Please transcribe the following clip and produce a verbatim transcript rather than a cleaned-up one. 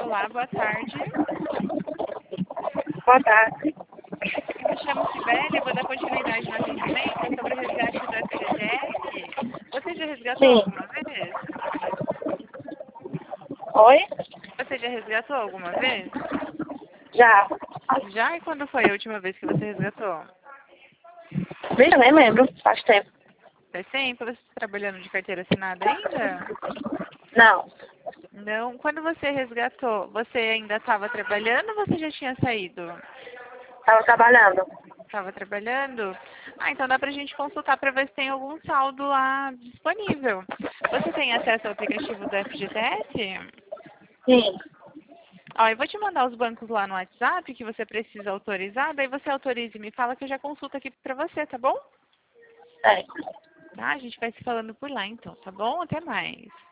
Olá, boa tarde. Boa tarde. Eu me chamo Sibeli, vou dar continuidade no atendimento sobre o resgate do F G T S. Você já resgatou Sim. alguma vez? Oi? Você já resgatou alguma vez? Já. Já? E quando foi a última vez que você resgatou? Vixe, eu nem lembro. Faz tempo. Faz tempo? Você está trabalhando de carteira assinada ainda? Não. Não. Quando você resgatou, você ainda estava trabalhando ou você já tinha saído? Tava trabalhando. Estava trabalhando? Ah, então dá pra gente consultar para ver se tem algum saldo lá disponível. Você tem acesso ao aplicativo do F G T S? Sim. Ó, eu vou te mandar os bancos lá no WhatsApp que você precisa autorizar, daí você autoriza e me fala que eu já consulto aqui pra você, tá bom? É. Tá? A gente vai se falando por lá então, tá bom? Até mais.